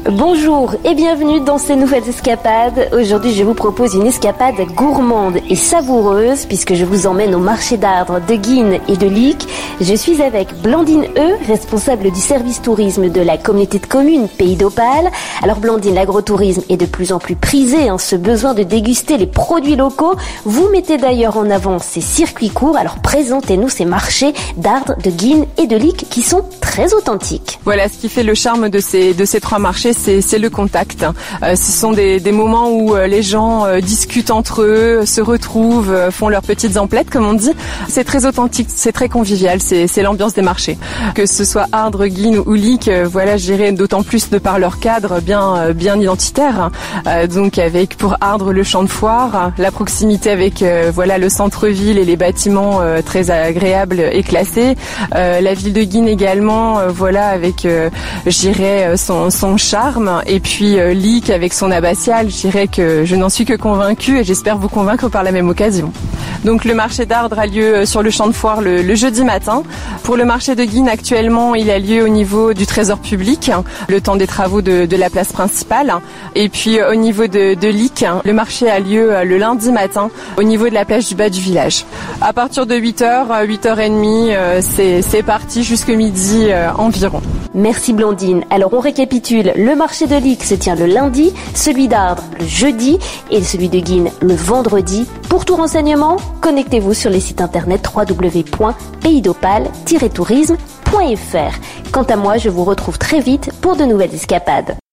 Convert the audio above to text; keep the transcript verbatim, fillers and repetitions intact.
Bonjour et bienvenue dans ces nouvelles escapades. Aujourd'hui, je vous propose une escapade gourmande et savoureuse puisque je vous emmène au marché d'Ardres de Guînes et de Licques. Je suis avec Blandine E, responsable du service tourisme de la communauté de communes Pays d'Opale. Alors Blandine, l'agrotourisme est de plus en plus prisé, hein, ce besoin de déguster les produits locaux. Vous mettez d'ailleurs en avant ces circuits courts. Alors présentez-nous ces marchés d'Ardres, de Guînes et de Licques qui sont très authentiques. Voilà, ce qui fait le charme de ces, de ces trois marchés, c'est, c'est le contact. Euh, ce sont des, des moments où euh, les gens euh, discutent entre eux, se retrouvent, euh, font leurs petites emplettes, comme on dit. C'est très authentique, c'est très convivial, c'est, c'est l'ambiance des marchés. Que ce soit Ardres, Guînes ou Licques, euh, voilà, je dirais d'autant plus de par leur cadre bien, euh, bien identitaire. Euh, donc avec pour Ardres le champ de foire, la proximité avec euh, voilà le centre-ville et les bâtiments euh, très agréables et classés. Euh, la ville de Guînes également, euh, voilà avec, euh, je dirais son, son charme. Et puis euh, Licques avec son abbatiale, je dirais que je n'en suis que convaincue et j'espère vous convaincre par la même occasion. Donc le marché d'Ardres a lieu sur le champ de foire le, le jeudi matin. Pour le marché de Guînes, actuellement, il a lieu au niveau du trésor public, le temps des travaux de, de la place principale. Et puis au niveau de, de Licques, le marché a lieu le lundi matin au niveau de la plage du bas du village. À partir de huit heures, huit heures trente, c'est, c'est parti jusqu'au midi euh, environ. Merci Blandine. Alors on récapitule, le marché de Licques se tient le lundi, celui d'Ardres le jeudi et celui de Guînes le vendredi. Pour tout renseignement, connectez-vous sur les sites internet w w w point pays d'opale tiret tourisme point f r. Quant à moi, je vous retrouve très vite pour de nouvelles escapades.